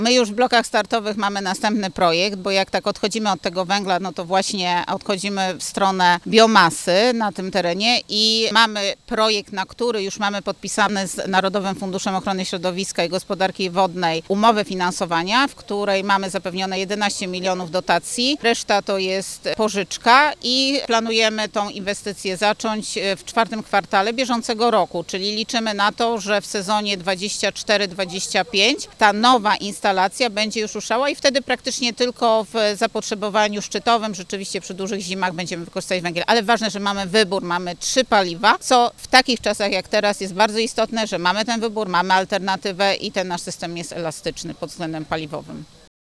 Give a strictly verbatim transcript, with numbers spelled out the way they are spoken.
My już w blokach startowych mamy następny projekt, bo jak tak odchodzimy od tego węgla, no to właśnie odchodzimy w stronę biomasy na tym terenie i mamy projekt, na który już mamy podpisany z Narodowym Funduszem Ochrony Środowiska i Gospodarki Wodnej umowę finansowania, w której mamy zapewnione jedenaście milionów dotacji. Reszta to jest pożyczka i planujemy tą inwestycję zacząć w czwartym kwartale bieżącego roku, czyli liczymy na to, że w sezonie dwudziestym czwartym dwudziestym piątym ta nowa instalacja będzie już ruszała i wtedy praktycznie tylko w zapotrzebowaniu szczytowym, rzeczywiście przy dużych zimach będziemy wykorzystać węgiel, ale ważne, że mamy wybór, mamy trzy paliwa, co w takich czasach jak teraz jest bardzo istotne, że mamy ten wybór, mamy alternatywę i ten nasz system jest elastyczny pod względem paliwowym.